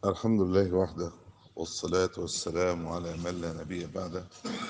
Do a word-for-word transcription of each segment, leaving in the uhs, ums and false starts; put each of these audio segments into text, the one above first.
الحمد لله وحده، والصلاة والسلام على من لا نبي بعده،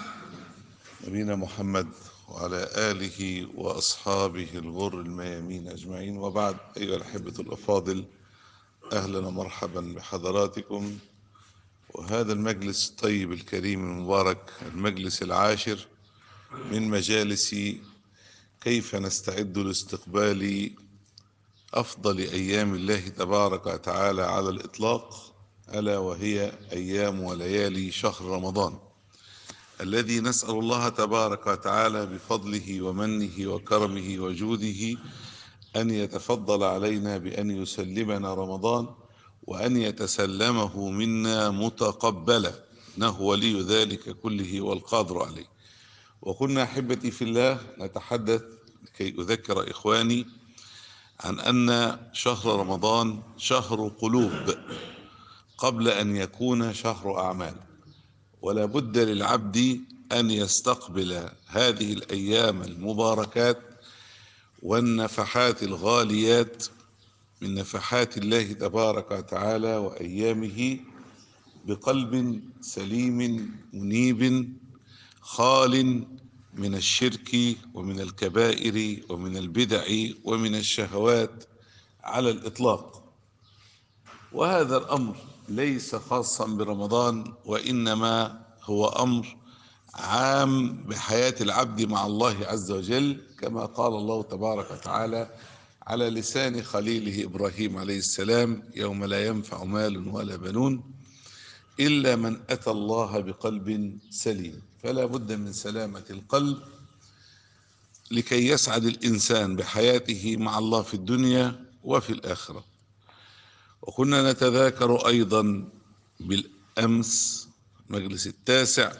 نبينا محمد وعلى آله وأصحابه الغر الميامين أجمعين، وبعد. أيها الأحبة الأفاضل، أهلا ومرحبا بحضراتكم وهذا المجلس الطيب الكريم المبارك، المجلس العاشر من مجالس كيف نستعد لاستقبال أفضل أيام الله تبارك وتعالى على الإطلاق، ألا وهي أيام وليالي شهر رمضان، الذي نسأل الله تبارك وتعالى بفضله ومنه وكرمه وجوده أن يتفضل علينا بأن يسلمنا رمضان وأن يتسلمه منا متقبلا، إنه ولي ذلك كله والقادر عليه. وكنا أحبتي في الله نتحدث كي أذكر إخواني عن أن شهر رمضان شهر قلوب قبل أن يكون شهر أعمال، ولا بد للعبد أن يستقبل هذه الأيام المباركات والنفحات الغاليات من نفحات الله تبارك وتعالى وأيامه بقلب سليم منيب خال من الشرك ومن الكبائر ومن البدع ومن الشهوات على الإطلاق. وهذا الأمر ليس خاصا برمضان، وإنما هو أمر عام بحياة العبد مع الله عز وجل، كما قال الله تبارك وتعالى على لسان خليله إبراهيم عليه السلام: يوم لا ينفع مال ولا بنون إلا من أتى الله بقلب سليم. فلا بد من سلامة القلب لكي يسعد الإنسان بحياته مع الله في الدنيا وفي الآخرة. وكنا نتذاكر أيضا بالأمس مجلس التاسع،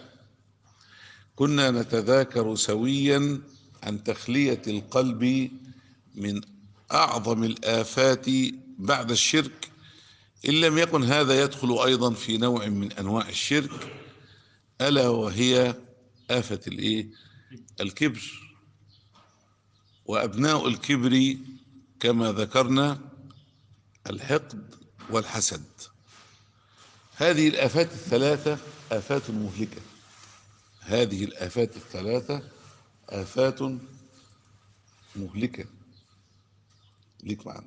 كنا نتذاكر سويا عن تخلية القلب من أعظم الآفات بعد الشرك، إن لم يكن هذا يدخل أيضا في نوع من أنواع الشرك، ألا وهي آفة الإيه؟ الكبر. وأبناء الكبر كما ذكرنا الحقد والحسد. هذه الآفات الثلاثة آفات مهلكة، هذه الآفات الثلاثة آفات مهلكة. ليك معنا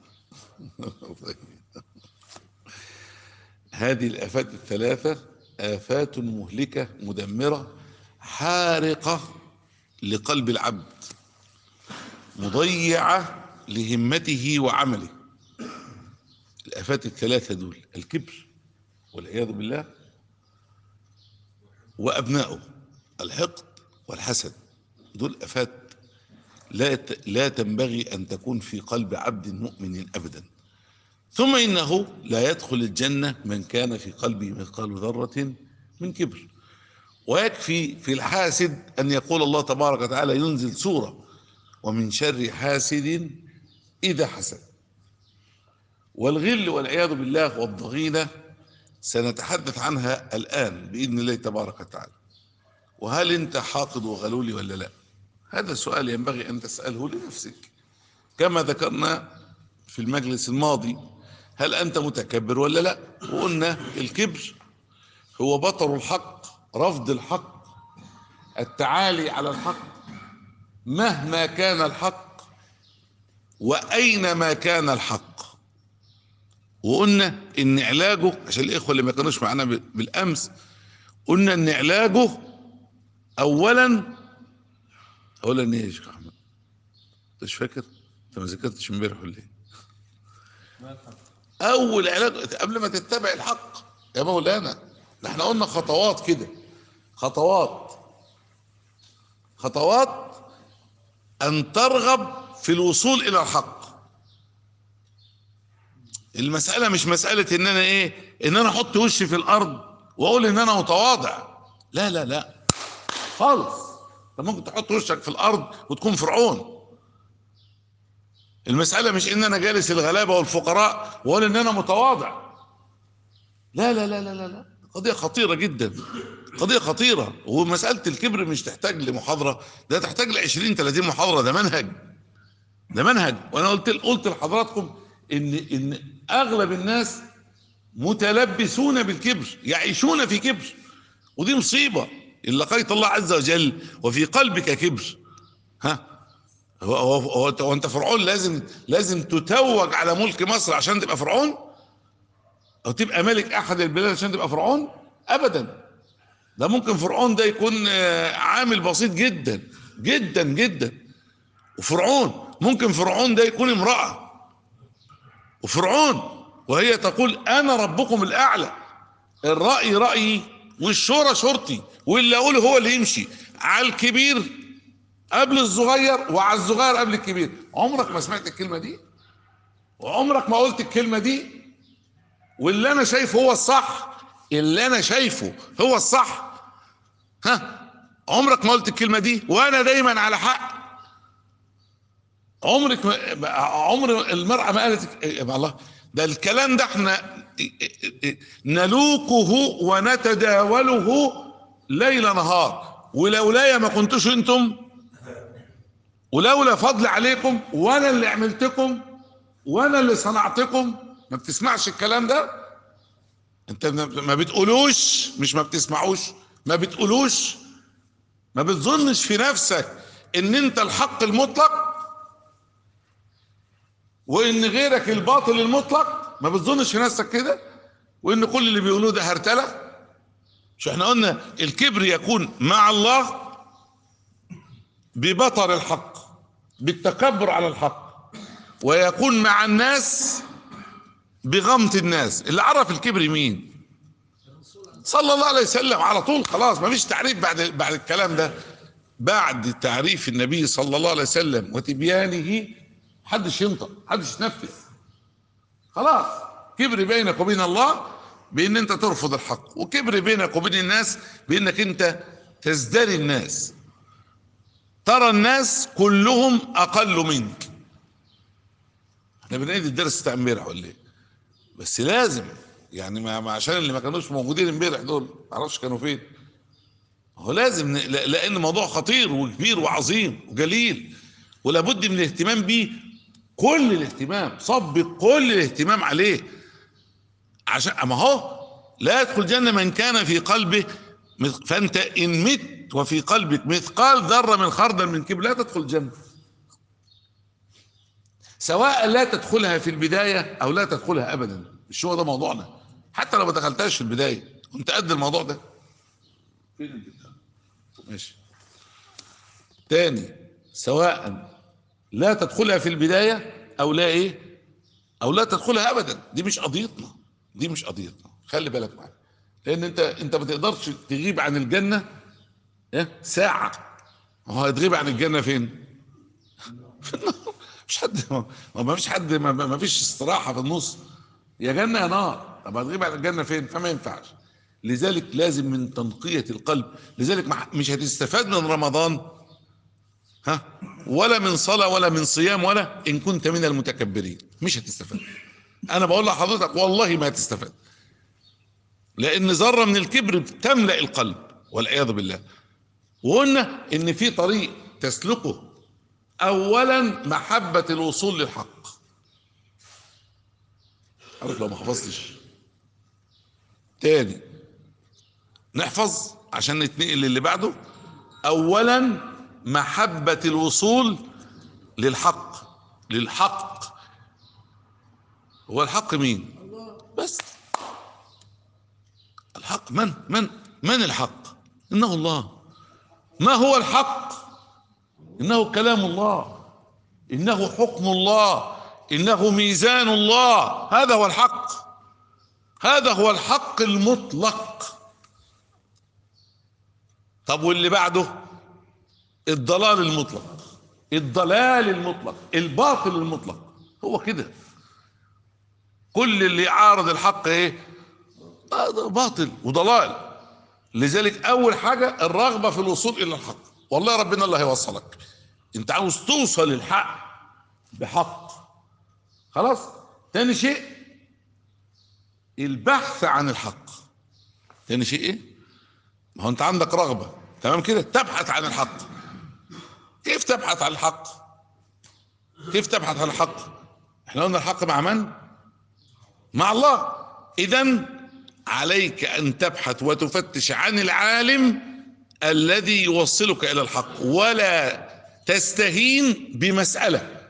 هذه الآفات الثلاثة آفات مهلكة مدمرة حارقة لقلب العبد، مضيعة لهمته وعمله. الآفات الثلاثة دول الكبر والعياذ بالله، وأبنائه الحقد والحسد، دول آفات لا لا تنبغي أن تكون في قلب عبد مؤمن أبدا. ثم إنه لا يدخل الجنة من كان في قلبه مثقال ذرة من كبر. ويكفي في الحاسد أن يقول الله تبارك وتعالى ينزل سورة: ومن شر حاسد إذا حسد. والغل والعياذ بالله والضغينة سنتحدث عنها الآن بإذن الله تبارك وتعالى. وهل أنت حاقد وغلولي ولا لا؟ هذا سؤال ينبغي أن تسأله لنفسك. كما ذكرنا في المجلس الماضي: هل أنت متكبر ولا لا؟ وقلنا الكبر هو بطر الحق، رفض الحق، التعالي على الحق مهما كان الحق وأينما كان الحق. وقلنا إن علاجه، عشان الإخوة اللي ما كانوش معنا بالأمس، قلنا إن علاجه أولا أولا إيه يا شيخ أحمد؟ مش فاكر؟ أنت ما ذاكرتش امبارح ولا إيه؟ أول علاج قبل ما تتبع الحق يا مولانا، احنا قلنا خطوات كده، خطوات خطوات أن ترغب في الوصول إلى الحق. المسألة مش مسألة إن أنا إيه، إن أنا أحط وشي في الأرض وأقول إن أنا متواضع. لا لا لا خالص. أنت ممكن تحط وشك في الأرض وتكون فرعون. المسألة مش إن أنا جالس الغلابة والفقراء وأقول إن أنا متواضع. لا لا لا لا لا لا، قضية خطيرة جدا، قضية خطيرة. ومسألة الكبر مش تحتاج لمحاضرة، ده تحتاج ل عشرين ثلاثين محاضرة. ده منهج، ده منهج. وأنا قلت قلت لحضراتكم إن إن أغلب الناس متلبسون بالكبر، يعيشون في كبر، ودي مصيبة. إن لقيت الله عز وجل وفي قلبك كبر، ها هو, هو, هو, هو انت فرعون لازم لازم تتوج على ملك مصر عشان تبقى فرعون، او تبقى ملك احد البلاد عشان تبقى فرعون؟ ابدا. ده ممكن فرعون ده يكون عامل بسيط جدا جدا جدا، وفرعون ممكن فرعون ده يكون امرأة، وفرعون وهي تقول انا ربكم الاعلى، الرأي رأيي والشورى شورتي، واللي اقوله هو اللي يمشي، على الكبير قبل الصغير وعلى الصغير قبل الكبير. عمرك ما سمعت الكلمة دي، وعمرك ما قلت الكلمة دي، واللي انا شايفه هو الصح، اللي انا شايفه هو الصح. ها، عمرك ما قلت الكلمة دي، وانا دايما على حق. عمرك ما عمر المرأة ما قالت يا الله، ده الكلام ده احنا نلوكه ونتداوله ليل نهار، ولولايا ما كنتوش انتم، ولولا فضل عليكم، وانا اللي عملتكم، وانا اللي صنعتكم. ما بتسمعش الكلام ده؟ انت ما بتقولوش، مش ما بتسمعوش، ما بتقولوش. ما بتظنش في نفسك ان انت الحق المطلق وان غيرك الباطل المطلق؟ ما بتظنش في نفسك كده؟ وان كل اللي بيقولوه ده هرتله؟ مش احنا قلنا الكبر يكون مع الله ببطر الحق، بالتكبر على الحق، ويكون مع الناس بغمط الناس. اللي عرف الكبر مين؟ صلى الله عليه وسلم على طول. خلاص ما فيش تعريف بعد بعد الكلام ده. بعد تعريف النبي صلى الله عليه وسلم وتبيانه محدش ينطق، محدش يتنفس. خلاص، كبر بينك وبين الله بان انت ترفض الحق، وكبر بينك وبين الناس بانك انت تزدري الناس، ترى الناس كلهم اقل منك. احنا بنعيد الدرس بتاع امبارح ولا ايه؟ بس لازم يعني ما عشان اللي ما كانوش موجودين امبارح دول ما اعرفش كانوا فين. هو لازم، لان موضوع خطير وكبير وعظيم وجليل، ولابد من الاهتمام بيه، كل الاهتمام، صب كل الاهتمام عليه. عشان ما هو لا يدخل الجنة من كان في قلبه، فانت ان مت وفي قلبك مثقال ذرة من خردل من كبر لا تدخل الجنة، سواء لا تدخلها في البداية او لا تدخلها ابدا. مش هو ده موضوعنا، حتى لو ما دخلتهاش في البداية كنت قد الموضوع ده. ماشي. تاني، سواء لا تدخلها في البداية او لا ايه، او لا تدخلها ابدا. دي مش قضيتنا، دي مش قضيتنا، خلي بالك معايا. لان انت انت ما تقدرش تغيب عن الجنة ايه ساعة. هو هتغيب عن الجنة فين؟ في النار. مش حد، ما فيش حد، ما فيش استراحة في النص، يا جنة يا نار. طب هتغيب عن الجنة فين؟ فما ينفعش. لذلك لازم من تنقية القلب. لذلك مش هتستفاد من رمضان ها ولا من صلاة ولا من صيام ولا ان كنت من المتكبرين، مش هتستفاد. انا بقول لحضرتك والله ما هتستفاد، لان ذرة من الكبر تملأ القلب والعياذ بالله. وقلنا ان في طريق تسلكه، اولا محبة الوصول للحق. عارف لو ما حفظتش تاني نحفظ عشان نتنقل للي بعده. اولا محبة الوصول للحق. للحق هو الحق مين؟ بس الحق من من من الحق؟ انه الله. ما هو الحق؟ انه كلام الله، انه حكم الله، انه ميزان الله. هذا هو الحق، هذا هو الحق المطلق. طب واللي بعده؟ الضلال المطلق، الضلال المطلق، الباطل المطلق. هو كده كل اللي يعارض الحق ايه؟ باطل وضلال. لذلك اول حاجة الرغبة في الوصول الى الحق. والله ربنا الله هيوصلك. انت عاوز توصل للحق بحق، خلاص. تاني شيء البحث عن الحق. تاني شيء ايه؟ ما هو انت عندك رغبة، تمام كده، تبحث عن الحق. كيف تبحث عن الحق؟ كيف تبحث عن الحق؟ احنا قلنا الحق مع من؟ مع الله. إذن عليك أن تبحث وتفتش عن العالم الذي يوصلك إلى الحق، ولا تستهين بمسألة.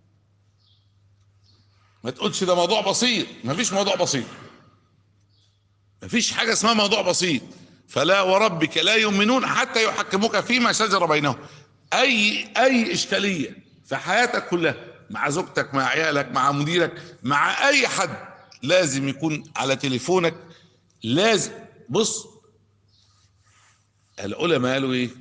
ما تقولش ده موضوع بسيط، ما فيش موضوع بسيط، ما فيش حاجة اسمها موضوع بسيط. فلا وربك لا يؤمنون حتى يحكموك فيما شجر بينهم. أي أي إشكالية في حياتك كلها، مع زوجتك، مع عيالك، مع مديرك، مع أي حد، لازم يكون على تليفونك. لازم. بص، العلماء قالوا ايه؟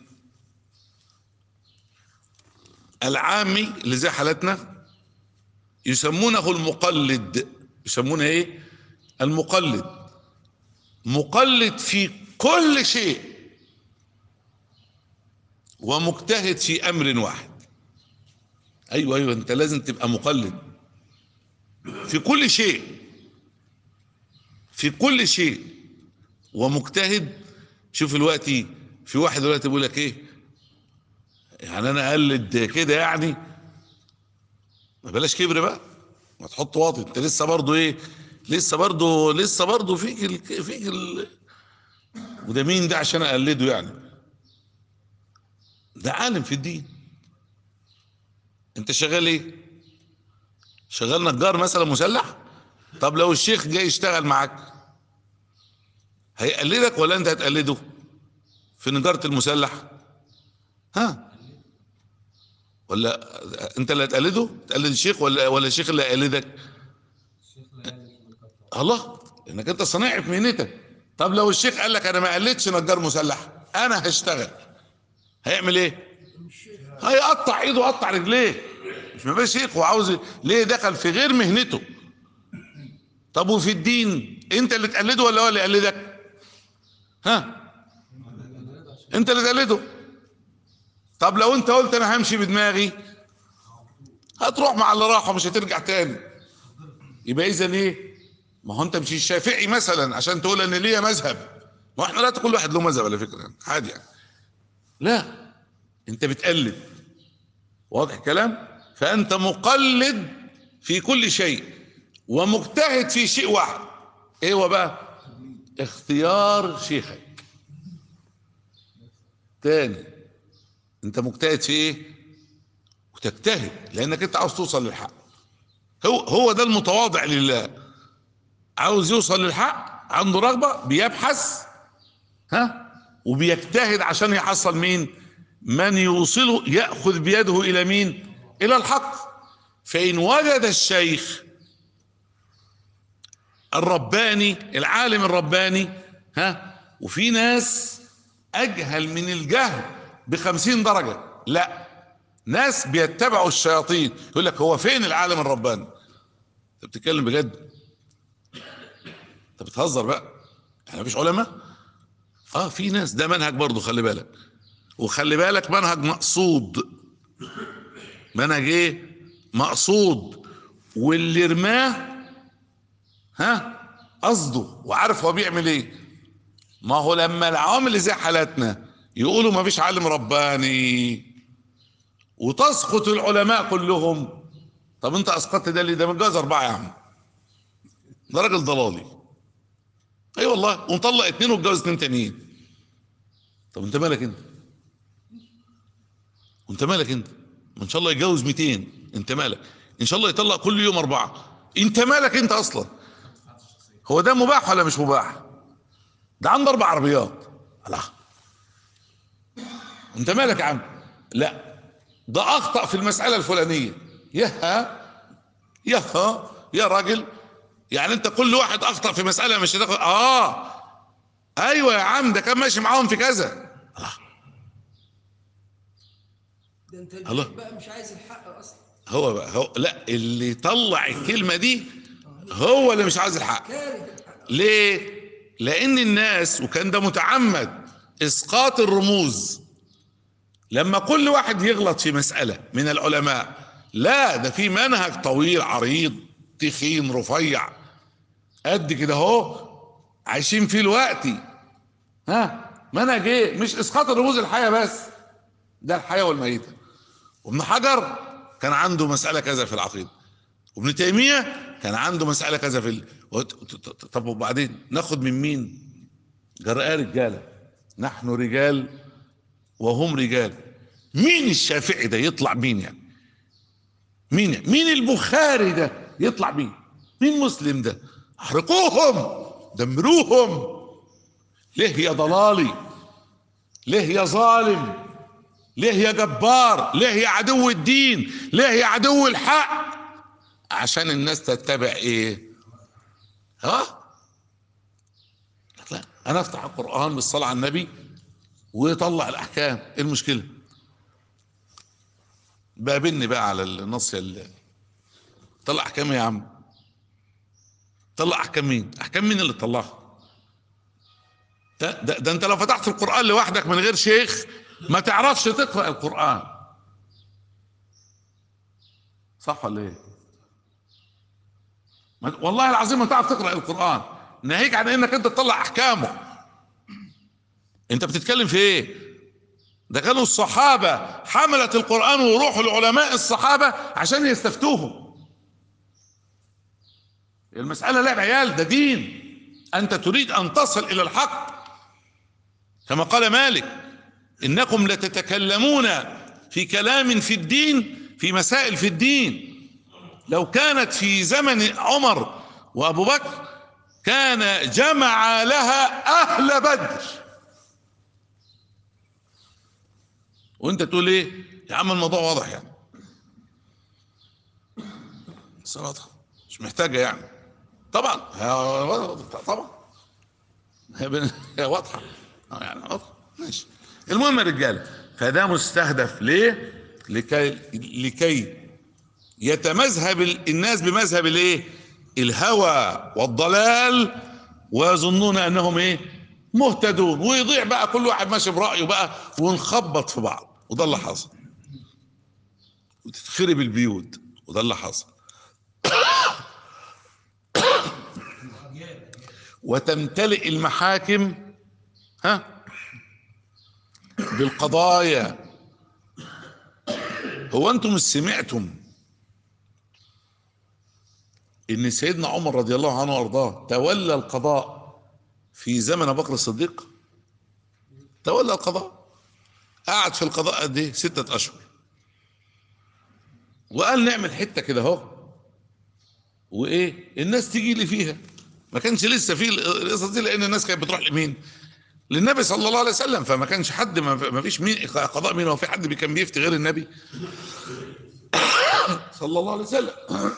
العامي اللي زي حالتنا يسمونه المقلد. يسمونه ايه؟ المقلد. مقلد في كل شيء ومجتهد في امر واحد. ايوه ايوه، انت لازم تبقى مقلد في كل شيء، في كل شيء ومجتهد. شوف دلوقتي في واحد دلوقتي بيقول لك ايه؟ يعني انا اقلد كده يعني؟ ما بلاش كبر بقى، ما تحط واطي. انت لسه برضو ايه؟ لسه برضو لسه برضو فيك ال... فيك ال... وده مين ده عشان اقلده يعني؟ ده عالم في الدين. انت شغال ايه؟ شغال نجار مثلا مسلح؟ طب لو الشيخ جاي يشتغل معاك هيقلدك ولا انت هتقلده في نجارة المسلح؟ ها؟ ولا انت اللي هتقلده؟ تقلد الشيخ ولا ولا الشيخ اللي هيقلدك؟ الله، انك انت صنايعي في مهنتك. طب لو الشيخ قال لك انا ما قلدش نجار مسلح، انا هشتغل، هيعمل ايه؟ هيقطع ايده وقطع رجليه. مش ما بقاش شيخ وعاوز ليه؟ دخل في غير مهنته. طب وفي الدين انت اللي تقلده ولا هو اللي يقلدك؟ ها؟ انت اللي تقلده. طب لو انت قلت انا همشي بدماغي، هتروح مع اللي راح ومش هترجع تاني. يبقى اذا ايه؟ ما هو انت مش الشافعي مثلا عشان تقول ان ليا مذهب. ما احنا لا، كل واحد له مذهب على فكره يعني، عادي يعني. لا، انت بتقلد. واضح الكلام؟ فانت مقلد في كل شيء ومجتهد في شيء واحد. ايه هو بقى؟ اختيار شيخك. تاني، انت مجتهد في ايه؟ وتجتهد لانك انت عاوز توصل للحق. هو هو ده المتواضع لله، عاوز يوصل للحق، عنده رغبة، بيبحث، ها، وبيجتهد عشان يحصل مين؟ من يوصله، يأخذ بيده الى مين؟ الى الحق. فإن وجد الشيخ الرباني، العالم الرباني، ها، وفي ناس اجهل من الجهل بخمسين درجة، لا، ناس بيتبعوا الشياطين. يقول لك هو فين العالم الرباني؟ انت بتتكلم بجد؟ انت بتهزر بقى؟ احنا مفيش علماء؟ اه في ناس. ده منهج برضو، خلي بالك. وخلي بالك منهج مقصود. منهج ايه؟ مقصود. واللي رماه ها قصده وعارف هو بيعمل ايه. ما هو لما العوام اللي زي حالاتنا يقولوا ما فيش عالم رباني وتسقط العلماء كلهم، طب انت اسقطت ده ليه؟ ده متجوز اربعه يا عم، ده راجل ضلالي. اي أيوة والله، ومطلق اتنين واتجوز اتنين تانيين. طب انت مالك انت؟ وانت مالك انت؟ ان شاء الله يتجوز مئتين، انت مالك؟ ان شاء الله يطلق كل يوم اربعه، انت مالك انت اصلا؟ هو ده مباح ولا مش مباح؟ ده عنده اربع عربيات. الله، انت مالك يا عم؟ لا، ده اخطأ في المسألة الفلانية. ياها ياها يا راجل، يعني انت كل واحد اخطأ في مسألة مش هتاخد؟ اه ايوه يا عم، ده كان ماشي معاهم في كذا. الله، ده انت الله. البيت بقى مش عايز الحق اصلا. هو بقى هو لا، اللي طلع الكلمة دي هو اللي مش عايز الحق. كاره الحق. ليه؟ لان الناس، وكان ده متعمد، اسقاط الرموز. لما كل واحد يغلط في مسألة من العلماء، لا، ده في منهج طويل عريض تخين رفيع قد كده اهو عايشين فيه دلوقتي. ها، منهج ايه؟ مش اسقاط الرموز الحية بس، ده الحياة والميتة. وابن حجر كان عنده مسألة كذا في العقيدة، وابن تيمية كان عنده مسألة كذا في ال... طب وبعدين ناخد من مين؟ جرأة رجالة، نحن رجال وهم رجال. مين الشافعي ده يطلع مين يعني؟ مين يعني؟ مين البخاري ده يطلع مين؟ مين مسلم ده؟ احرقوهم، دمروهم. ليه يا ضلالي؟ ليه يا ظالم؟ ليه يا جبار؟ ليه يا عدو الدين؟ ليه يا عدو الحق؟ عشان الناس تتبع ايه؟ ها؟ لا، انا افتح القرآن بالصلاة على النبي ويطلع الاحكام، ايه المشكلة؟ بقابلني بقى على النص اللي طلع احكام. يا عم طلع احكام مين؟ احكام مين اللي طلعها؟ ده, ده, ده انت لو فتحت القرآن لوحدك من غير شيخ ما تعرفش تقرأ القرآن، صح ولا ايه؟ والله العظيم ما تعرف تقرأ القرآن، ناهيك عن انك انت تطلع احكامه. انت بتتكلم في ايه؟ ده كانوا الصحابة حملة القرآن ويروحوا لعلماء الصحابة عشان يستفتوهم. المسألة لعب عيال، ده دين. انت تريد ان تصل الى الحق كما قال مالك: انكم لتتكلمون في كلام في الدين، في مسائل في الدين، لو كانت في زمن عمر وابو بكر كان جمع لها اهل بدر. وانت تقول ايه يا عم؟ الموضوع واضح يعني، صراحة مش محتاجة يعني. طبعا طبعا هي واضحة يعني، واضحة ماشي. المهم يا رجاله، فده مستهدف ليه؟ لكي لكي يتمذهب الناس بمذهب الايه؟ الهوى والضلال، ويظنون انهم ايه؟ مهتدون، ويضيع بقى كل واحد ماشي برأيه بقى، ونخبط في بعض، وده اللي حصل. وتتخرب البيوت، وده اللي حصل. وتمتلئ المحاكم ها بالقضايا. هو انتم مش سمعتم ان سيدنا عمر رضي الله عنه وارضاه تولى القضاء في زمن ابو بكر الصديق؟ تولى القضاء، قعد في القضاء قد ايه؟ ستة اشهر، وقال نعمل حته كده اهو، وايه الناس تيجي لي فيها. ما كانش لسه في القصص دي، لان الناس كانت بتروح لمين؟ للنبي صلى الله عليه وسلم. فما كانش حد، ما فيش مين قضاء مين، هو في حد كان بيفتي غير النبي صلى الله عليه وسلم؟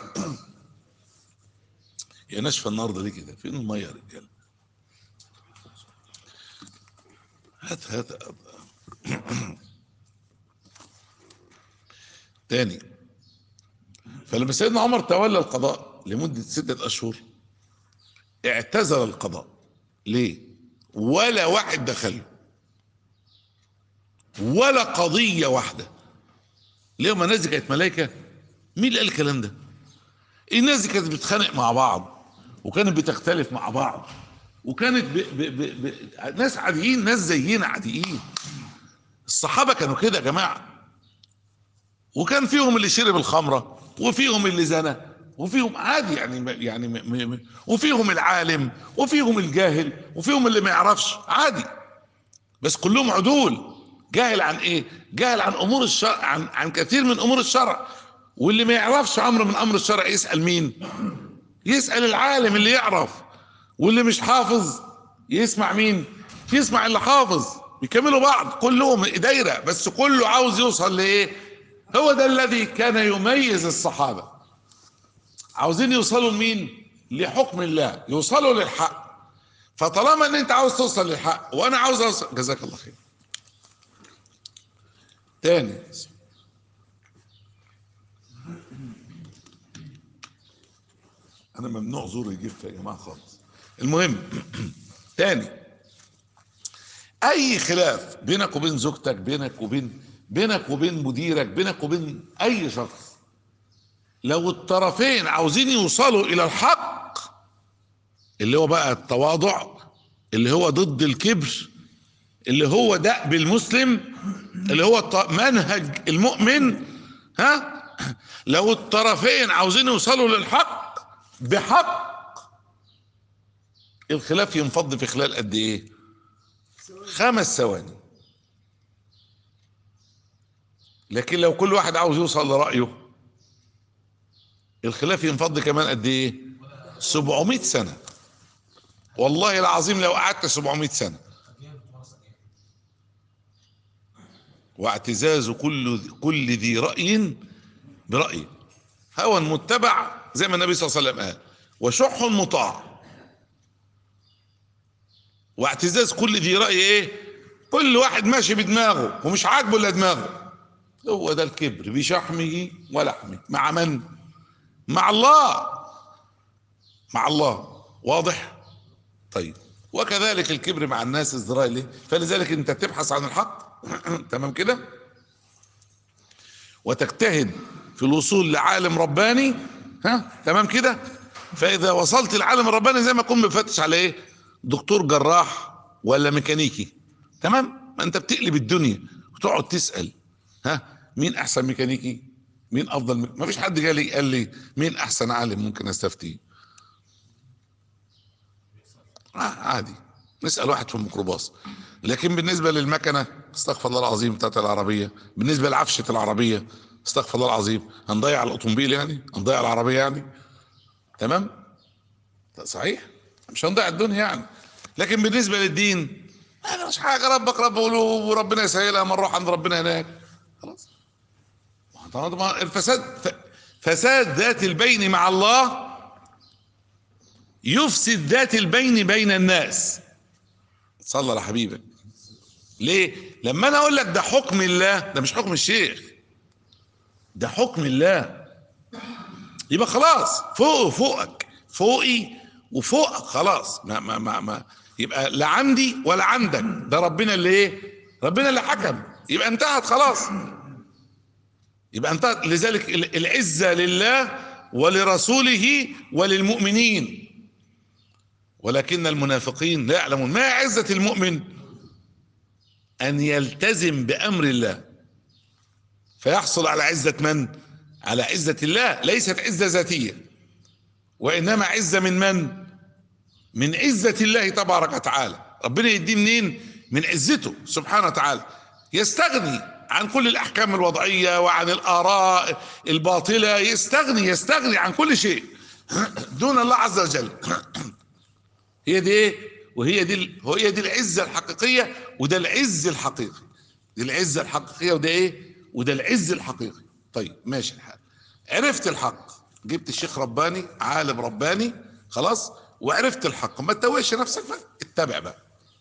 يا ناشفه النهارده ليه كده؟ فين الميه يا رجاله؟ هات هات تاني. فلما سيدنا عمر تولى القضاء لمدة ستة أشهر اعتزل القضاء. ليه؟ ولا واحد دخله، ولا قضية واحدة. ليه؟ ما الناس دي كانت ملايكة؟ مين اللي قال الكلام ده؟ الناس دي كانت بتتخانق مع بعض، وكانت بتختلف مع بعض، وكانت ب... ب... ب... ب... ناس عاديين، ناس زينا عاديين. الصحابة كانوا كده يا جماعة. وكان فيهم اللي شرب الخمرة، وفيهم اللي زنى، وفيهم عادي يعني يعني م م وفيهم العالم، وفيهم الجاهل، وفيهم اللي ما يعرفش، عادي. بس كلهم عدول. جاهل عن ايه؟ جاهل عن امور الشرع، عن عن كثير من امور الشرع. واللي ما يعرفش امر من امر الشرع يسأل مين؟ يسأل العالم اللي يعرف. واللي مش حافظ يسمع مين؟ يسمع اللي حافظ. بيكملوا بعض كلهم دايرة، بس كله عاوز يوصل لايه؟ هو ده الذي كان يميز الصحابة. عاوزين يوصلوا لمين؟ لحكم الله، يوصلوا للحق. فطالما ان انت عاوز توصل للحق وانا عاوز اوصل، جزاك الله خير. تاني، انا ممنوع زور يجف يا جماعة خالص. المهم تاني، اي خلاف بينك وبين زوجتك، بينك وبين بينك وبين مديرك، بينك وبين اي شخص، لو الطرفين عاوزين يوصلوا الى الحق اللي هو بقى التواضع، اللي هو ضد الكبر، اللي هو دأب المسلم، اللي هو منهج المؤمن، ها، لو الطرفين عاوزين يوصلوا للحق بحق الخلاف ينفض في خلال قد ايه؟ خمس ثواني. لكن لو كل واحد عاوز يوصل لرأيه الخلاف ينفض كمان قد ايه؟ سبعمائة سنة. والله العظيم لو قعدت سبعمائة سنة. واعتزاز كل كل ذي رأي برأيه، هوى متبع زي ما النبي صلى الله عليه وسلم قال، وشح مطاع. واعتزاز كل ذي رأي ايه؟ كل واحد ماشي بدماغه ومش عاجبه الا دماغه. هو ده الكبر بشحمه ولحمه. مع من؟ مع الله. مع الله. واضح؟ طيب، وكذلك الكبر مع الناس ازدراء ليه؟ فلذلك انت تبحث عن الحق تمام كده، وتجتهد في الوصول لعالم رباني، ها تمام كده. فاذا وصلت العالم الرباني زي ما تكون بفتش على ايه؟ دكتور جراح ولا ميكانيكي. تمام؟ ما انت بتقلب الدنيا وتقعد تسأل ها مين احسن ميكانيكي، مين افضل ميكانيكي. ما فيش حد قال لي قال لي مين احسن عالم ممكن استفتيه. آه عادي نسأل واحد في الميكروباص. لكن بالنسبة للمكنة استغفر الله العظيم بتاعت العربية، بالنسبة لعفشة العربية استغفر الله العظيم، هنضيع الاوتوموبيل يعني؟ هنضيع العربية يعني؟ تمام؟ صحيح؟ مش هنضيع الدنيا يعني. لكن بالنسبة للدين انا مش حاجة، ربك رب قلوب وربنا يسهلها ما نروح عند ربنا هناك خلاص. الفساد فساد ذات البين مع الله يفسد ذات البين بين الناس. صلى على حبيبك. ليه؟ لما انا اقول لك ده حكم الله، ده مش حكم الشيخ، ده حكم الله، يبقى خلاص فوق فوقك فوقي وفوقك خلاص. ما ما ما, ما يبقى لا عندي ولا عندك، ده ربنا اللي ايه؟ ربنا اللي حكم. يبقى انتهت خلاص، يبقى انتهت. لذلك العزة لله ولرسوله وللمؤمنين، ولكن المنافقين لا يعلمون. ما عزة المؤمن؟ ان يلتزم بامر الله فيحصل على عزة من؟ على عزة الله. ليست عزة ذاتية، وانما عزة من من؟ من عزة الله تبارك وتعالى. ربنا يديه منين؟ من عزته سبحانه وتعالى. يستغني عن كل الاحكام الوضعية وعن الاراء الباطلة، يستغني يستغني عن كل شيء دون الله عز وجل. هي دي ايه؟ وهي دي هي دي العزة الحقيقية، وده العز الحقيقي. دي العزة الحقيقية وده ايه؟ وده العز الحقيقي. طيب ماشي الحال، عرفت الحق، جبت الشيخ رباني عالم رباني خلاص، وعرفت الحق، ما تتوهش نفسك بقى، اتبع بقى.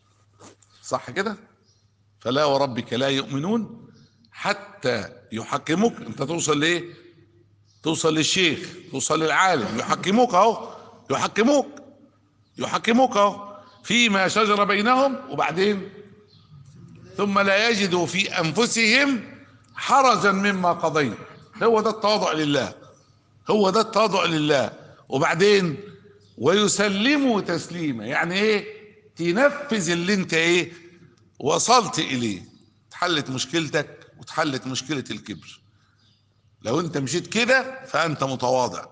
صح كده؟ فلا وربك لا يؤمنون حتى يحكموك. انت توصل لايه؟ توصل للشيخ، توصل للعالم، يحكموك اهو، يحكموك يحكموك اهو فيما شجر بينهم، وبعدين ثم لا يجدوا في انفسهم حرجا مما قضيت. هو ده التواضع لله، هو ده التواضع لله. وبعدين ويسلموا تسليما، يعني ايه؟ تنفذ اللي انت ايه وصلت اليه. اتحلت مشكلتك واتحلت مشكلة الكبر. لو انت مشيت كده فانت متواضع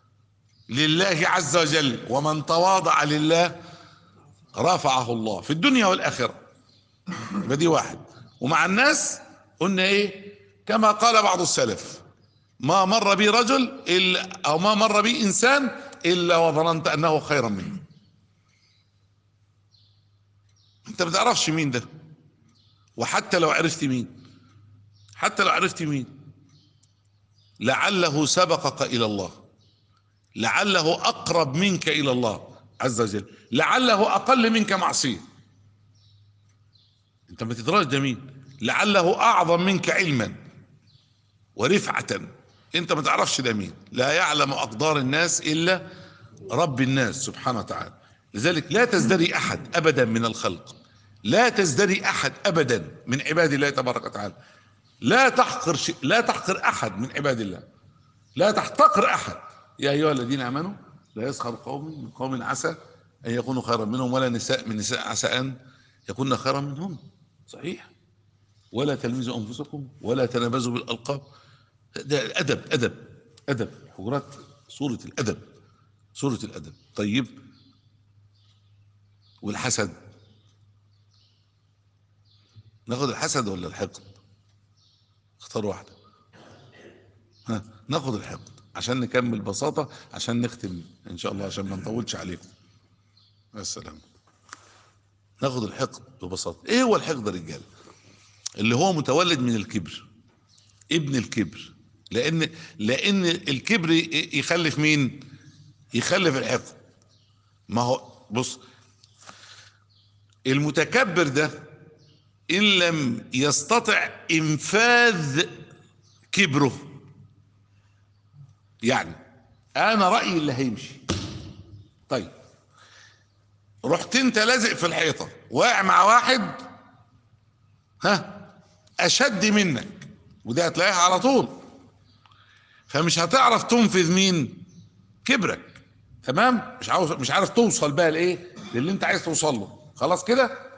لله عز وجل، ومن تواضع لله رفعه الله في الدنيا والاخرة. يبقى دي واحد. ومع الناس قلنا ايه؟ كما قال بعض السلف: ما مر بي رجل إلا او ما مر بي انسان الا وظننت انه خيرا منه. انت ما تعرفش مين ده، وحتى لو عرفت مين، حتى لو عرفت مين لعله سبقك الى الله، لعله اقرب منك الى الله عز وجل، لعله اقل منك معصية. انت ما تدراش ده مين، لعله اعظم منك علما ورفعة. انت ما تعرفش ده مين. لا يعلم اقدار الناس الا رب الناس سبحانه وتعالى. لذلك لا تزدري احد ابدا من الخلق، لا تزدري احد ابدا من عباد الله تبارك وتعالى. لا تحقر شيء، لا تحقر احد من عباد الله، لا تحتقر احد. يا ايها الذين امنوا لا يسخر قوم من قوم عسى ان يكونوا خيرا منهم، ولا نساء من نساء عسى ان يكون خيرا منهم. صحيح. ولا تلمزوا انفسكم ولا تنابزوا بالالقاب. ده ادب ادب ادب حجرات سورة الادب، سورة الأدب. طيب والحسد، ناخد الحسد ولا الحقد؟ اختار واحدة. ها، ناخد الحقد عشان نكمل ببساطة، عشان نختم ان شاء الله، عشان ما نطولش عليكم. السلام. ناخد الحقد ببساطة. ايه هو الحقد يا رجاله؟ اللي هو متولد من الكبر، ابن الكبر. لان لان الكبر يخلف مين؟ يخلف الحقد. ما هو بص، المتكبر ده ان لم يستطع انفاذ كبره، يعني انا رأيي اللي هيمشي. طيب رحت انت لازق في الحيطة، واقع مع واحد ها اشد منك، ودي هتلاقيها على طول، فمش هتعرف تنفذ مين؟ كبرك. تمام؟ مش عاوز مش عارف توصل بقى لايه؟ للي انت عايز توصل له. خلاص كده؟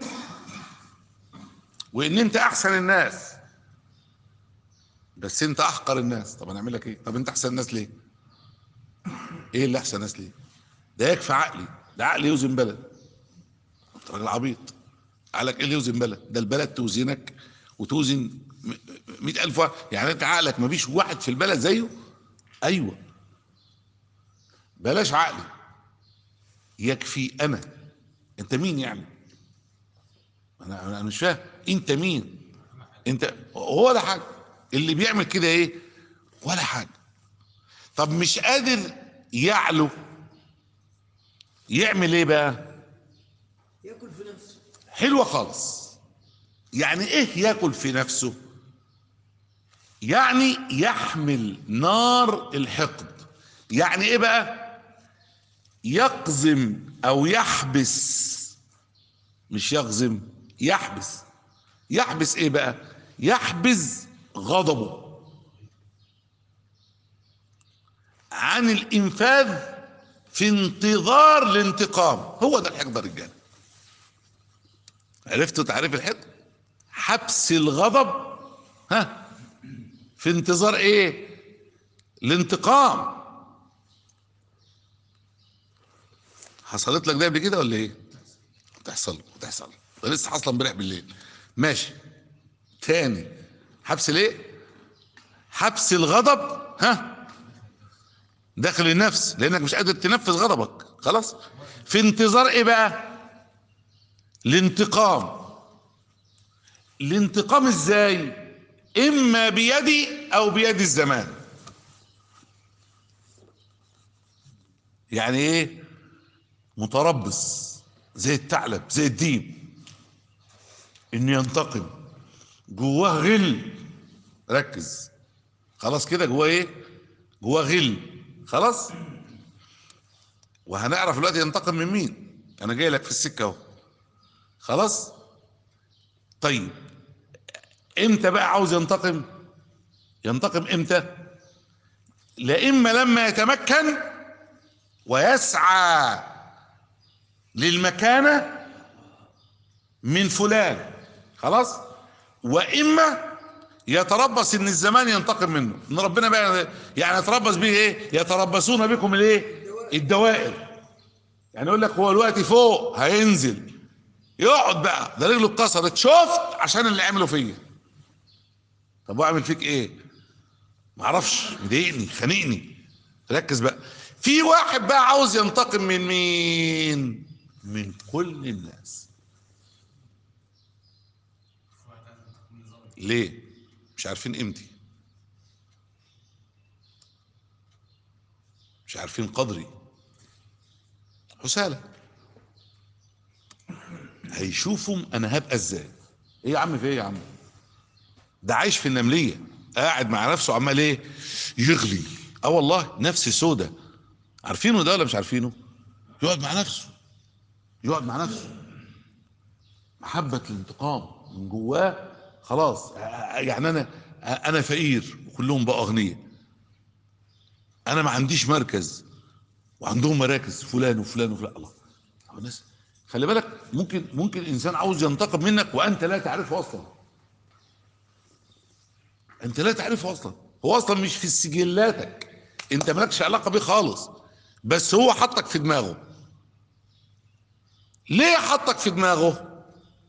وان انت احسن الناس، بس انت احقر الناس. طب هنعمل لك ايه؟ طب انت احسن الناس ليه؟ ايه اللي احسن الناس ليه؟ ده يكفي عقلي، ده عقلي يوزن بلد. انت راجل عبيط، عقلك ايه اللي يوزن بلد؟ ده البلد توزنك وتوزن مئة ألف واحد. يعني انت عقلك ما فيش واحد في البلد زيه؟ ايوه. بلاش عقلي، يكفي انا. انت مين يعني؟ انا انا مش فاهم انت مين. انت هو ولا حاجه. اللي بيعمل كده ايه؟ ولا حاجه. طب مش قادر يعلو، يعمل ايه بقى؟ ياكل في نفسه. حلوه خالص. يعني ايه ياكل في نفسه؟ يعني يحمل نار الحقد. يعني ايه بقى؟ يقزم او يحبس، مش يقزم، يحبس. يحبس ايه بقى؟ يحبس غضبه عن الانفاذ في انتظار الانتقام. هو ده الحقد يا رجاله. عرفتوا تعريف الحقد؟ حبس الغضب ها في انتظار ايه؟ الانتقام. حصلت لك ده قبل كده ولا ايه؟ بتحصل بتحصل ده لسه حاصله امبارح بالليل. ماشي. تاني، حبس ليه؟ حبس الغضب ها داخل النفس، لانك مش قادر تنفذ غضبك. خلاص. في انتظار ايه بقى؟ الانتقام. الانتقام ازاي؟ اما بيدي او بيد الزمان. يعني ايه؟ متربص زي الثعلب، زي الديب، انه ينتقم. جواه غل. ركز. خلاص كده، جواه ايه؟ جواه غل. خلاص. وهنعرف دلوقتي ينتقم من مين. انا جاي لك في السكه اهو. خلاص. طيب امتى بقى عاوز ينتقم؟ ينتقم امتى؟ لا اما لما يتمكن ويسعى للمكانه من فلان. خلاص. واما يتربص ان الزمان ينتقم منه، ان ربنا بقى يعني يتربص به ايه؟ يتربصون بكم الايه؟ الدوائر. يعني يقول لك هو الوقت فوق هينزل، يقعد بقى ده رجله اتكسرت، شفت عشان اللي عمله فيا. طب واعمل فيك ايه؟ معرفش، مضايقني، خانقني. ركز بقى. في واحد بقى عاوز ينتقم من مين؟ من كل الناس. ليه؟ مش عارفين قيمتي، مش عارفين قدري. حسالة هيشوفهم انا هبقى ازاي. ايه يا عم؟ في ايه يا عم؟ ده عايش في النملية، قاعد مع نفسه عمال ايه؟ يغلي. اه والله نفس سودة. عارفينه ده ولا مش عارفينه؟ يقعد مع نفسه، يقعد مع نفسه. محبة الانتقام من جواه. خلاص. يعني انا انا فقير وكلهم بقى اغنياء، انا ما عنديش مركز وعندهم مراكز، فلان وفلان وفلان. الله. هو الناس خلي بالك، ممكن ممكن انسان عاوز ينتقم منك وانت لا تعرفه اصلا. انت لا تعرفه اصلا، هو اصلا مش في سجلاتك، انت مالكش علاقه بيه خالص. بس هو حطك في دماغه. ليه حطك في دماغه؟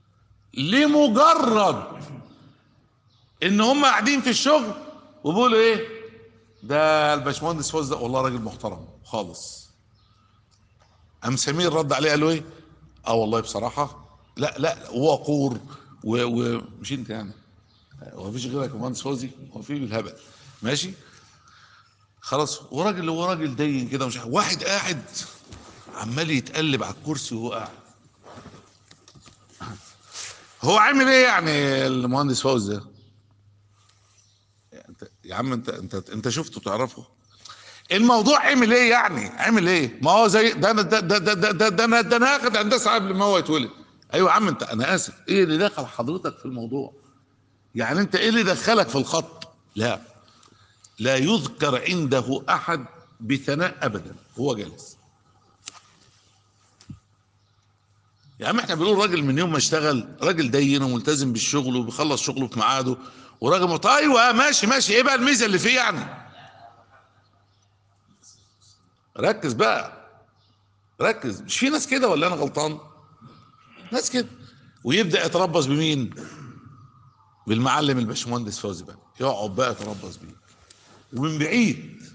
لمجرد ان هم قاعدين في الشغل وبيقولوا ايه ده الباشمهندس فوز ده والله راجل محترم خالص. قام سمير رد عليه قال له ايه؟ اه والله بصراحه لا لا هو وقور ومش انت يعني، هو مفيش غيرك يا مهندس فوزي، هو في الهبل ماشي خلاص. وراجل هو راجل دين كده مش عارف. واحد قاعد عمال يتقلب على الكرسي وهو قاعد. هو عامل ايه يعني المهندس فوزي ده؟ انت يا عم انت انت انت شفته تعرفه؟ الموضوع عمل ايه يعني؟ عمل ايه؟ ما هو زي ده انا ده ده ده ده ده ده انا ده انا هاخد هندسه قبل ما هو يتولد. ايوه يا عم انت انا اسف، ايه اللي دخل حضرتك في الموضوع؟ يعني انت ايه اللي دخلك في الخط؟ لا لا يذكر عنده احد بثناء ابدا هو جالس. يا عم احنا بنقول راجل من يوم ما اشتغل راجل دين وملتزم بالشغل وبيخلص شغله في ميعاده وراجل مط... ايوه ماشي ماشي، ايه بقى الميزه اللي فيه يعني؟ ركز بقى ركز. مش في ناس كده ولا انا غلطان؟ ناس كده. ويبدا يتربص بمين؟ بالمعلم الباشمهندس فوزي بقى، يقعد بقى يتربص بيه ومن بعيد.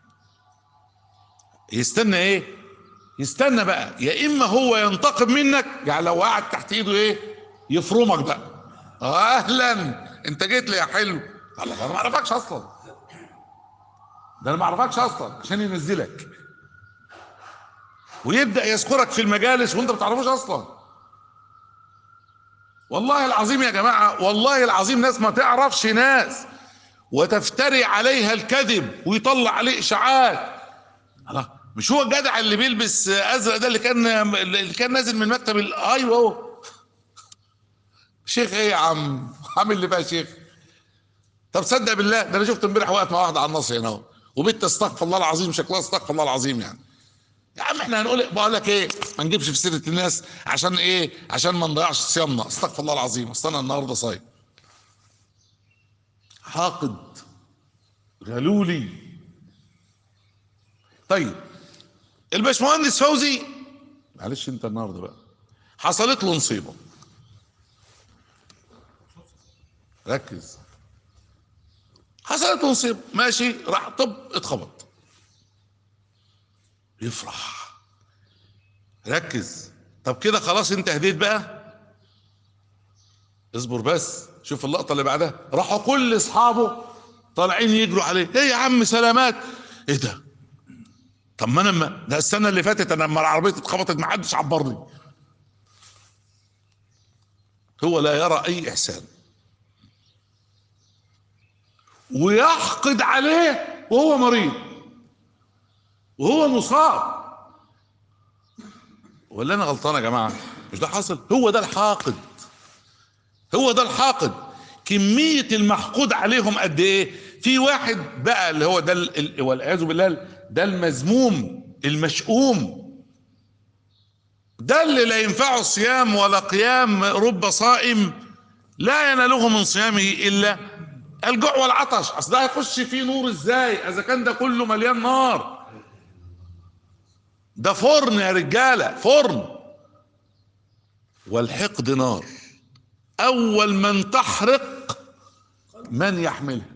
يستنى ايه؟ يستنى بقى يا اما هو ينتقم منك، يعني لو قعد تحت ايده ايه؟ يفرمك بقى. اهلا انت جيت لي يا حلو. الله انا ما اعرفكش اصلا، ده انا ما اعرفكش اصلا عشان ينزلك. ويبدا يذكرك في المجالس وانت ما تعرفوش اصلا. والله العظيم يا جماعه، والله العظيم ناس ما تعرفش ناس وتفتري عليها الكذب ويطلع عليه اشاعات. الله، مش هو الجدع اللي بيلبس ازرق ده اللي كان اللي كان نازل من مكتب ال- ايوه هو. شيخ ايه يا عم؟ عامل لي بقى شيخ. طب صدق بالله ده انا شفت امبارح واقف مع واحده على النصر هنا اهو، وبنت استغفر الله العظيم شكلها استغفر الله العظيم يعني. يا عم احنا هنقول بقول لك ايه، ما نجيبش في سيره الناس عشان ايه؟ عشان ما نضيعش صيامنا. استغفر الله العظيم اصل انا النهارده صايم. حاقد غلولي. طيب الباشمهندس فوزي معلش انت النهارده بقى حصلت له نصيبه. ركز. حصلت له نصيبه ماشي، راح طب اتخبط. يفرح. ركز. طب كده خلاص انت هديت بقى. اصبر بس شوف اللقطه اللي بعدها. راحوا كل اصحابه طالعين يجروا عليه، ايه يا عم سلامات؟ ايه ده؟ طب ما انا ما ده السنه اللي فاتت انا لما العربيه اتخبطت ما حدش عبرني. هو لا يرى اي احسان ويحقد عليه وهو مريض وهو مصاب. ولا انا غلطان يا جماعه؟ مش ده حاصل؟ هو ده الحاقد. هو ده الحاقد. كميه المحقود عليهم قد ايه؟ في واحد بقى اللي هو ده ال- ال- والعياذ بالله ده المذموم المشؤوم، ده اللي لا ينفعه الصيام ولا قيام. رب صائم لا يناله من صيامه الا الجوع والعطش. اصل ده هيخش فيه نور ازاي اذا كان ده كله مليان نار؟ ده فرن يا رجاله، فرن. والحقد نار، اول من تحرق من يحملها.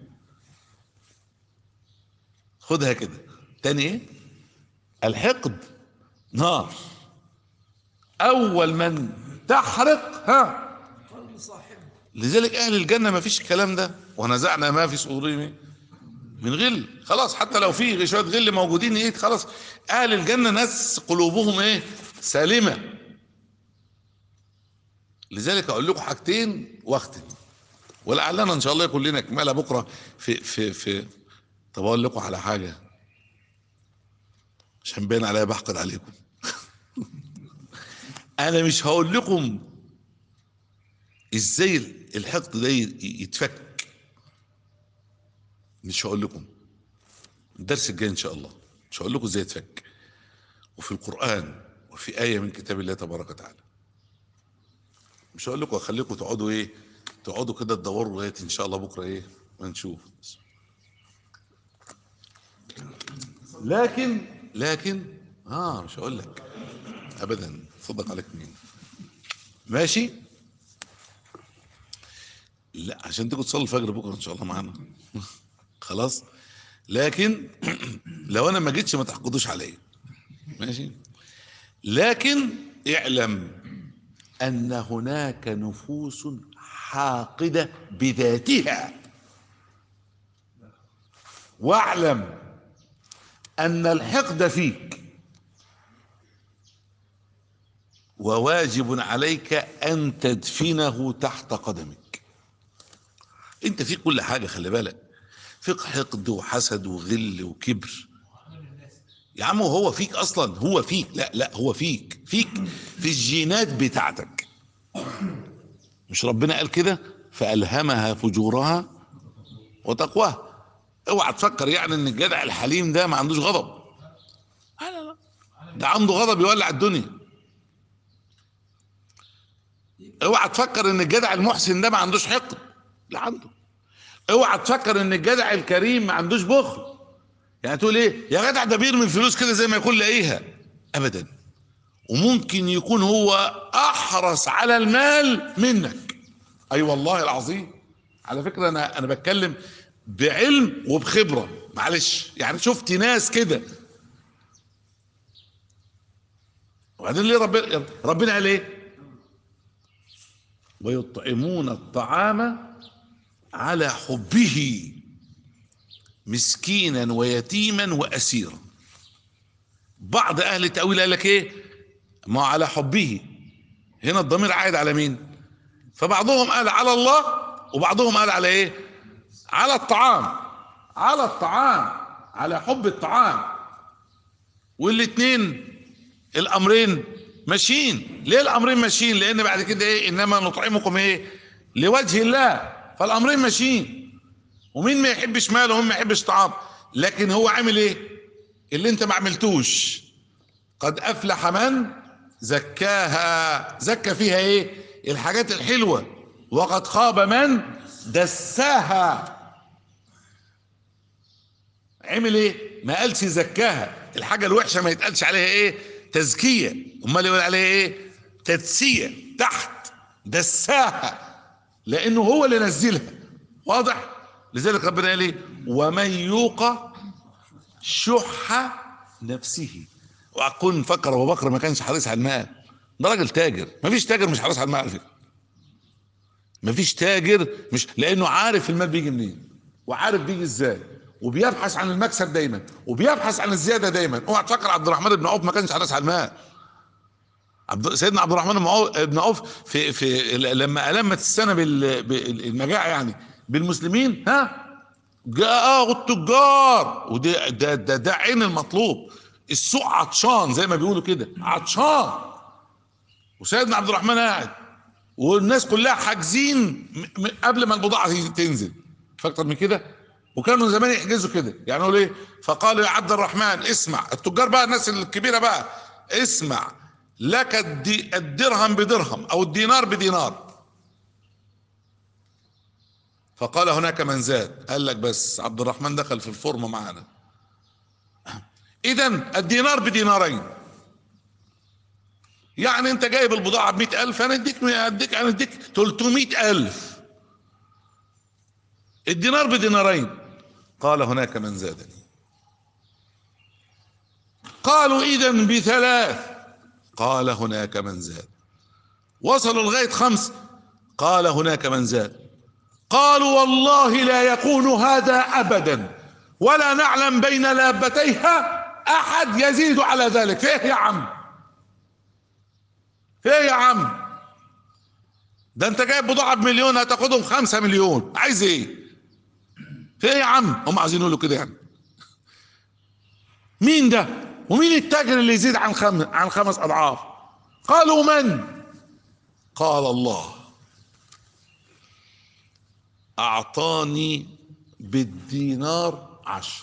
خدها كده تاني ايه؟ الحقد نار، اول من تحرق ها قلب صاحبه. لذلك اهل الجنه ما فيش الكلام ده. ونزعنا ما في صدورهم من غل. خلاص حتى لو في شويه غل موجودين ايه خلاص. اهل الجنه ناس قلوبهم ايه؟ سالمه. لذلك اقول لكم حاجتين واختم ولعلنا ان شاء الله يكون لنا كماله بكره في في في طب اقول لكم على حاجه عشان باين عليا بحقد عليكم. انا مش هقول لكم ازاي الحقد ده يتفك، مش هقول لكم. الدرس الجاي ان شاء الله مش هقول لكم ازاي يتفك. وفي القران وفي ايه من كتاب الله تبارك وتعالى مش هقول لكم، اخليكم تقعدوا ايه؟ تقعدوا كده تدوروا لغايه ان شاء الله بكره ايه ما نشوف. لكن لكن اه مش هقول لك ابدا، صدق عليك مين. ماشي. لا عشان تيجوا تصلي الفجر بكره ان شاء الله معانا. خلاص. لكن لو انا ما جيتش ما تحقدوش عليا. ماشي. لكن اعلم ان هناك نفوس حاقدة بذاتها، واعلم ان الحقد فيك، وواجب عليك ان تدفنه تحت قدمك. انت فيك كل حاجة، خلي بالك، فيك حقد وحسد وغل وكبر يا عم، هو فيك اصلا، هو فيك، لا لا هو فيك فيك في الجينات بتاعتك. مش ربنا قال كده؟ فألهمها فجورها وتقواها. اوعى تفكر يعني ان الجدع الحليم ده ما عندوش غضب، لا لا لا، ده عنده غضب يولع الدنيا. اوعى تفكر ان الجدع المحسن ده ما عندوش حقد، لا عنده. اوعى تفكر ان الجدع الكريم ما عندوش بخل، يعني تقول ايه يا جدع ده بيرمي الفلوس كده زي ما يكون لاقيها، ابدا. وممكن يكون هو احرص على المال منك، اي أيوة والله العظيم. على فكرة انا انا بتكلم بعلم وبخبرة، معلش يعني شفت ناس كده. وبعدين ليه ربنا ربنا قال ايه؟ ويطعمون الطعام على حبه مسكينا ويتيما واسيرا. بعض اهل التأويل قال لك ايه؟ ما على حبه، هنا الضمير عائد على مين؟ فبعضهم قال على الله، وبعضهم قال على ايه؟ على الطعام، على الطعام، على حب الطعام. والاتنين الامرين ماشيين. ليه الامرين ماشيين؟ لان بعد كده ايه؟ انما نطعمكم ايه؟ لوجه الله. فالامرين ماشيين، ومين ما يحبش ماله ومين ما يحبش طعام. لكن هو عامل ايه اللي انت ما عملتوش؟ قد افلح من زكاها، زكى فيها ايه؟ الحاجات الحلوة. وقد خاب من دساها. عمل ايه؟ ما قالش زكاها. الحاجة الوحشة ما يتقالش عليها ايه؟ تزكية، امال يقول عليها ايه؟ تدسية. تحت دساها، لانه هو اللي نزلها. واضح؟ لذلك ربنا قال ايه؟ ومن يوق شح نفسه. واكون فكر ابو بكر ما كانش حريص على المال، ده راجل تاجر. ما فيش تاجر مش حريص على المال على فكره. ما فيش تاجر مش، لانه عارف المال بيجي منين، وعارف بيجي ازاي، وبيبحث عن المكسب دايما، وبيبحث عن الزياده دايما. اوعى تفكر عبد الرحمن بن عوف ما كانش حريص على المال. عبد سيدنا عبد الرحمن بن عوف بن عوف في في لما ألمت السنه بالمجاعه يعني بالمسلمين، ها جاء التجار. وده ده ده, ده عين المطلوب. السوق عطشان زي ما بيقولوا كده، عطشان. وسيدنا عبد الرحمن قاعد، والناس كلها حاجزين قبل ما البضاعه تنزل، مش اكتر من كده. وكانوا زمان يحجزوا كده، يعني يقولوا ايه؟ فقالوا يا عبد الرحمن اسمع، التجار بقى الناس الكبيره بقى، اسمع، لك الدرهم بدرهم او الدينار بدينار. فقال هناك من زاد. قال لك بس عبد الرحمن دخل في الفورمه معانا. اذا الدينار بدينارين، يعني انت جايب البضاعه ب مئة ألف، انا اديك اديك انا اديك ثلاثمئة ألف. الدينار بدينارين. قال هناك من زادني. قالوا اذا بثلاث. قال هناك من زاد. وصلوا لغايه خمس. قال هناك من زاد. قالوا والله لا يكون هذا ابدا، ولا نعلم بين لابتيها احد يزيد على ذلك. فيه يا عم؟ فيه يا عم؟ ده انت جايب بضاعة بمليون هتاخدهم خمسة مليون، عايز ايه؟ في ايه يا عم؟ هم عايزين يقولوا كده يعني. مين ده؟ ومين التاجر اللي يزيد عن خم... عن خمس اضعاف؟ قالوا من؟ قال الله اعطاني بالدينار عشر.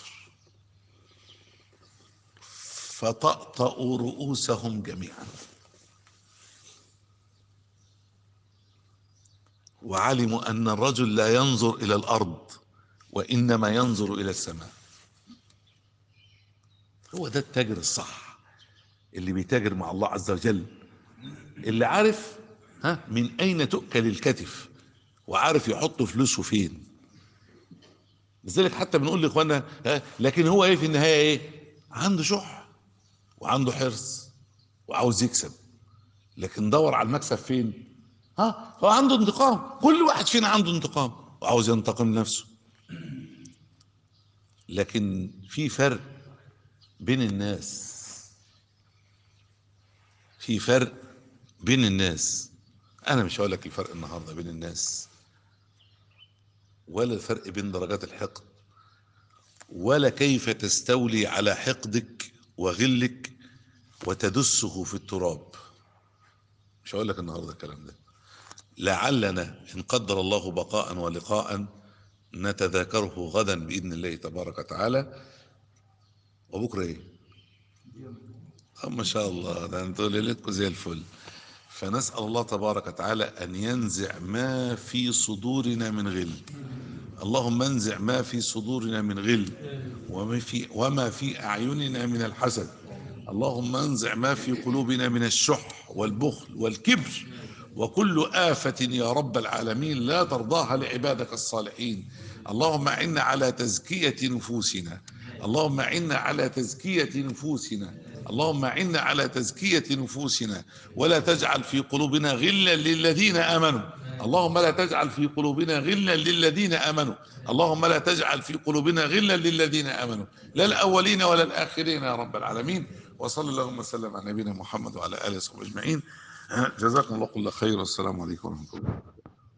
فطأطأوا رؤوسهم جميعا، وعلموا ان الرجل لا ينظر الى الارض وانما ينظر الى السماء. هو ده التاجر الصح. اللي بيتاجر مع الله عز وجل، اللي عارف ها من اين تؤكل الكتف، وعارف يحط فلوسه فين. لذلك حتى بنقول لاخواننا ها، لكن هو ايه في النهايه؟ ايه؟ عنده شح وعنده حرص وعاوز يكسب، لكن دور على المكسب فين؟ ها، هو عنده انتقام. كل واحد فينا عنده انتقام وعاوز ينتقم لنفسه. لكن في فرق بين الناس، في فرق بين الناس. انا مش هقول لك الفرق النهارده بين الناس، ولا الفرق بين درجات الحقد، ولا كيف تستولي على حقدك وغلك وتدسه في التراب. مش هقول لك النهارده الكلام ده. لعلنا ان قدر الله بقاء ولقاء نتذاكره غدا باذن الله تبارك وتعالى. وبكره ايه؟ اه ما شاء الله، ده انتوا ليلتكم زي الفل. فنسال الله تبارك وتعالى ان ينزع ما في صدورنا من غل. اللهم انزع ما في صدورنا من غل وما في وما في اعيننا من الحسد. اللهم انزع ما في قلوبنا من الشح والبخل والكبر وكل آفة يا رب العالمين لا ترضاها لعبادك الصالحين. اللهم اعنا على تزكية نفوسنا. اللهم اعنا على تزكية نفوسنا. اللهم اعنا على تزكية نفوسنا، ولا تجعل في قلوبنا غلا للذين آمنوا. اللهم لا تجعل في قلوبنا غلا للذين آمنوا. اللهم لا تجعل في قلوبنا غلا للذين آمنوا، لا الأولين ولا الآخرين يا رب العالمين. وصلى اللهم وسلم على نبينا محمد وعلى آله وصحبه أجمعين. جزاكم الله كل خير، والسلام عليكم ورحمة الله.